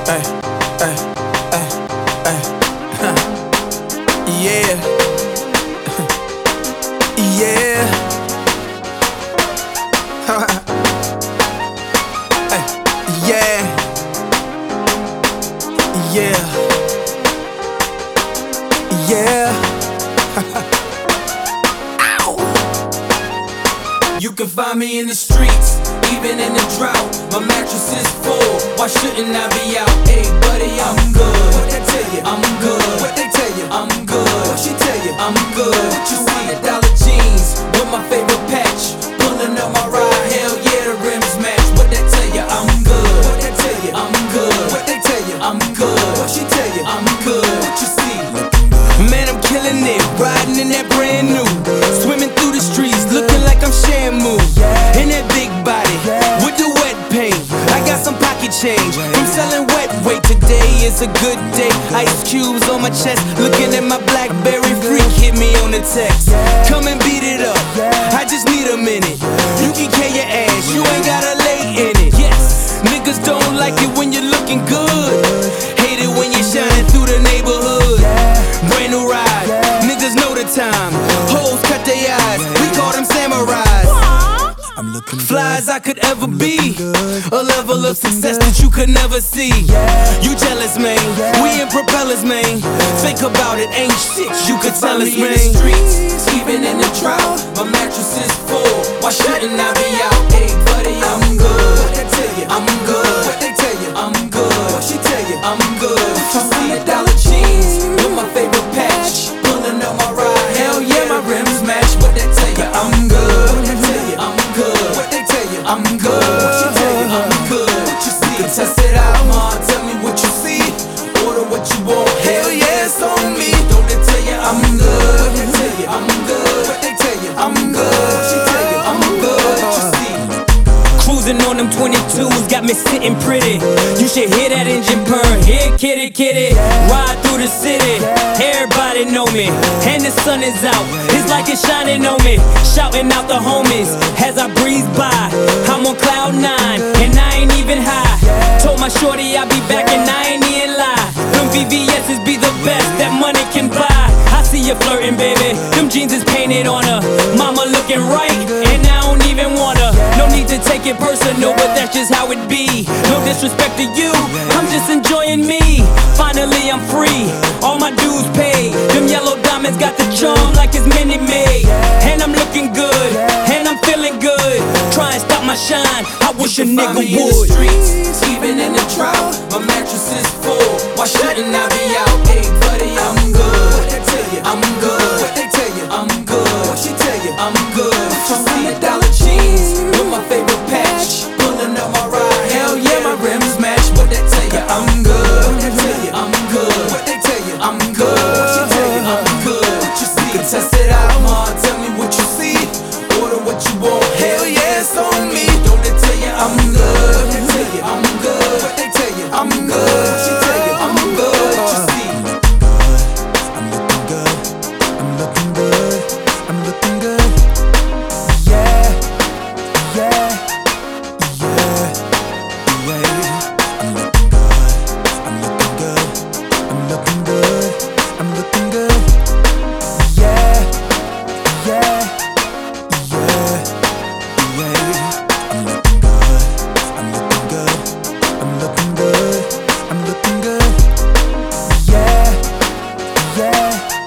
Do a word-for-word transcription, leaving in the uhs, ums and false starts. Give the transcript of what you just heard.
Ay, ay, ay, ay. Yeah. Yeah. Ay, yeah. Yeah. Yeah. Ow! You can find me in the streets, even in the drought. My mattress is full, why shouldn't I be out? Hey buddy, I'm good. What they tell you? I'm good. What they tell you? I'm good. What she tell you? I'm good. What you see? The dollar jeans with my favorite patch, pulling up my ride. Hell yeah, the rims match. What they tell you? I'm good. What they tell you? I'm good. What they tell you? I'm good. What she tell you? I'm good. What you see? Man, I'm killing it, riding in that brand new, swimming through the streets, looking like I'm Shamu. In that big body, with the wet paint, I got some pocket change from selling wet weight. Today is a good day, ice cubes on my chest, looking at my BlackBerry. Freak hit me on the text, come and beat it up, I just need a minute. You can K your ass, you ain't gotta lay in it. Yes, niggas don't like it when you're looking good, hate it when you're shining through the neighborhood. Brand new ride, niggas know the time, hoes cut their eyes, we call them samurais. I'm looking fly as I could ever be, a level of success that you could never see. You jealous, man, we in propellers, man. Think about it, ain't shit you could tell us, man. In the streets, even in the drought, my mattress is full, why shouldn't I be out? Hey buddy, I'm good. What they tell you? I'm good. What they tell you? I'm good. What she tell you? I'm good. You see the dollar jeans with my favorite patch, pulling up my ride. Hell yeah, my rims match. What they tell you? I'm good. What they tell you? I'm good. What they tell you? I'm good. What she tell you? I'm good. What you see? You can test it out, ma. Tell me what you see. Order what you want. Hell yeah, it's on me. Don't they tell you I'm good? What they tell you? I'm good. What they tell you? I'm good. What she tell you? I'm good. What you see? Cruising on them twenty-twos, got me sitting pretty. You should hear that engine purr. Here, kitty, kitty. Ride through the city, everybody know me. And the sun is out, it's like it's shining on me. Shouting out the homies as I breeze by. I'm on cloud nine, and I ain't even high. Told my shorty I'll be back, and I ain't even lie. Them V V S's be the best that money can buy. I see you flirting, baby. Them jeans is painted on her. Mama looking right, and I don't even want her. No need to take it personal, but that's just how it be. No disrespect to you, I'm just enjoying me. Finally I'm free, all my dues paid. Them yellow diamonds got the charm like it's Minute Maid. And I'm looking good, and I'm feeling good. Try and stop my shine, I wish a nigga would. In the streets, even in the drought, my mattress is full, why shouldn't I be out? Hey buddy, I'm good. What they tell you? I'm good. What they tell you? I'm good. What she tell you? I'm good. You see the dollar jeans with my favorite patch, pulling up my ride. Hell yeah, my rims match. What they tell you? I'm good. What they tell you? I'm good. What they tell you? I'm good. What she tell you? I'm good. What you see? You can test it out, ma. Tell me what you see. Order what you want. Hell yeah, it's on me. Don't they tell you I'm good? What they tell you? I'm good. What they tell you? I'm good. What she tell you? I'm good. What you see? I'm looking good. I'm looking good. I'm looking good. Yeah. Yeah. Yeah. Yeah. I'm looking good. I'm looking good. I'm looking good. I'm looking good. Yeah. Yeah. Yeah. Yeah. I'm looking good. I'm looking good. I'm looking good. I'm looking good. Yeah. Yeah.